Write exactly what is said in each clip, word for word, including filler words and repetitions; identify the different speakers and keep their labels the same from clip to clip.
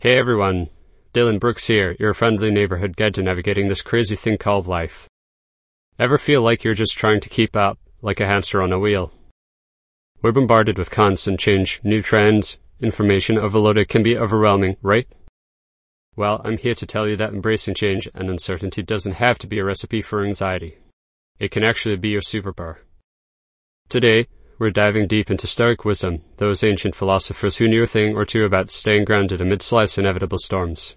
Speaker 1: Hey everyone, Dylan Brooks here, your friendly neighborhood guide to navigating this crazy thing called life. Ever feel like you're just trying to keep up, like a hamster on a wheel? We're bombarded with constant change, new trends, information overloaded can be overwhelming, right? Well, I'm here to tell you that embracing change and uncertainty doesn't have to be a recipe for anxiety. It can actually be your superpower. Today, we're diving deep into Stoic wisdom, those ancient philosophers who knew a thing or two about staying grounded amidst life's inevitable storms.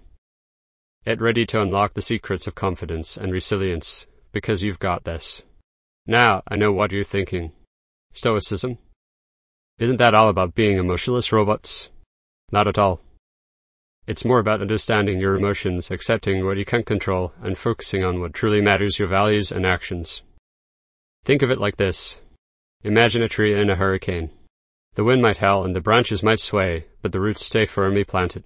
Speaker 1: Get ready to unlock the secrets of confidence and resilience, because you've got this. Now, I know what you're thinking. Stoicism? Isn't that all about being emotionless robots? Not at all. It's more about understanding your emotions, accepting what you can't control, and focusing on what truly matters, your values and actions. Think of it like this. Imagine a tree in a hurricane. The wind might howl and the branches might sway, but the roots stay firmly planted.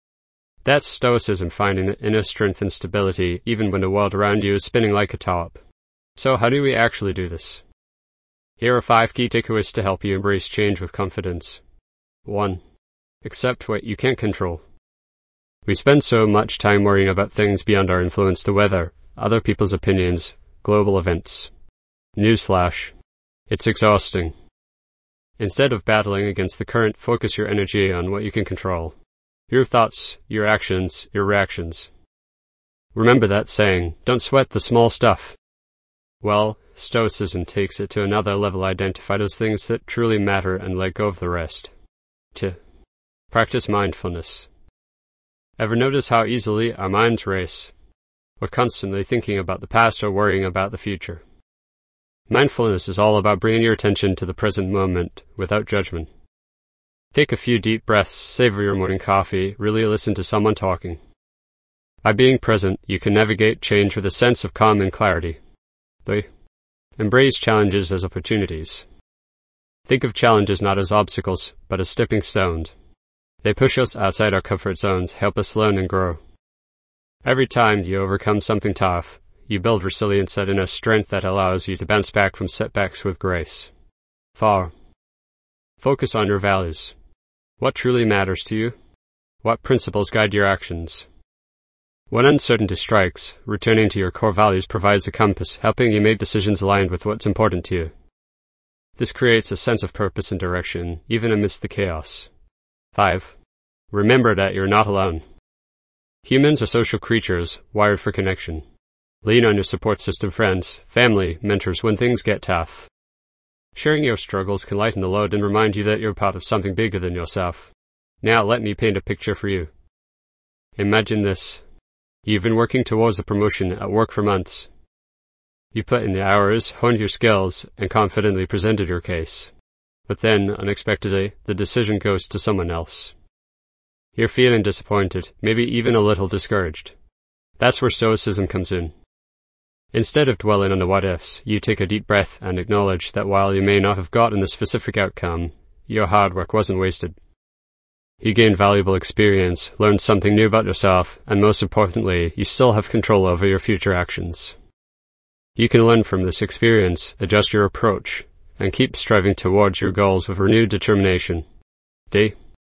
Speaker 1: That's Stoicism, finding the inner strength and stability even when the world around you is spinning like a top. So how do we actually do this? Here are five key takeaways to help you embrace change with confidence. one. Accept what you can't control. We spend so much time worrying about things beyond our influence: the weather, other people's opinions, global events. Newsflash. It's exhausting. Instead of battling against the current, focus your energy on what you can control. Your thoughts, your actions, your reactions. Remember that saying, don't sweat the small stuff. Well, Stoicism takes it to another level. Identify those things that truly matter and let go of the rest. two. Practice mindfulness. Ever notice how easily our minds race? We're constantly thinking about the past or worrying about the future. Mindfulness is all about bringing your attention to the present moment, without judgment. Take a few deep breaths, savor your morning coffee, really listen to someone talking. By being present, you can navigate change with a sense of calm and clarity. three. Embrace challenges as opportunities. Think of challenges not as obstacles, but as stepping stones. They push us outside our comfort zones, help us learn and grow. Every time you overcome something tough, you build resilience, that inner strength that allows you to bounce back from setbacks with grace. four. Focus on your values. What truly matters to you? What principles guide your actions? When uncertainty strikes, returning to your core values provides a compass, helping you make decisions aligned with what's important to you. This creates a sense of purpose and direction, even amidst the chaos. five. Remember that you're not alone. Humans are social creatures, wired for connection. Lean on your support system, friends, family, mentors when things get tough. Sharing your struggles can lighten the load and remind you that you're part of something bigger than yourself. Now let me paint a picture for you. Imagine this. You've been working towards a promotion at work for months. You put in the hours, honed your skills, and confidently presented your case. But then, unexpectedly, the decision goes to someone else. You're feeling disappointed, maybe even a little discouraged. That's where Stoicism comes in. Instead of dwelling on the what-ifs, you take a deep breath and acknowledge that while you may not have gotten the specific outcome, your hard work wasn't wasted. You gained valuable experience, learned something new about yourself, and most importantly, you still have control over your future actions. You can learn from this experience, adjust your approach, and keep striving towards your goals with renewed determination. D.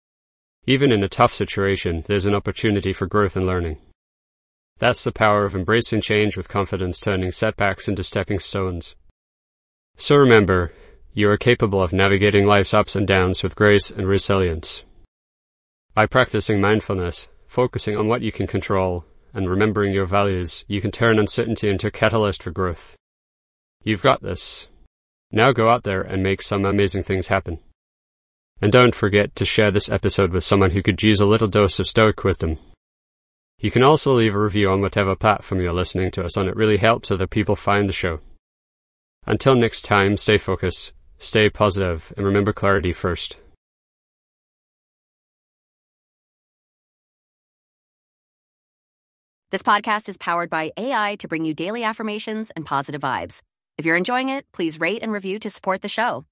Speaker 1: Even in a tough situation, there's an opportunity for growth and learning. That's the power of embracing change with confidence, turning setbacks into stepping stones. So remember, you are capable of navigating life's ups and downs with grace and resilience. By practicing mindfulness, focusing on what you can control, and remembering your values, you can turn uncertainty into a catalyst for growth. You've got this. Now go out there and make some amazing things happen. And don't forget to share this episode with someone who could use a little dose of Stoic wisdom. You can also leave a review on whatever platform you're listening to us on. It really helps other people find the show. Until next time, stay focused, stay positive, and remember clarity first.
Speaker 2: This podcast is powered by A I to bring you daily affirmations and positive vibes. If you're enjoying it, please rate and review to support the show.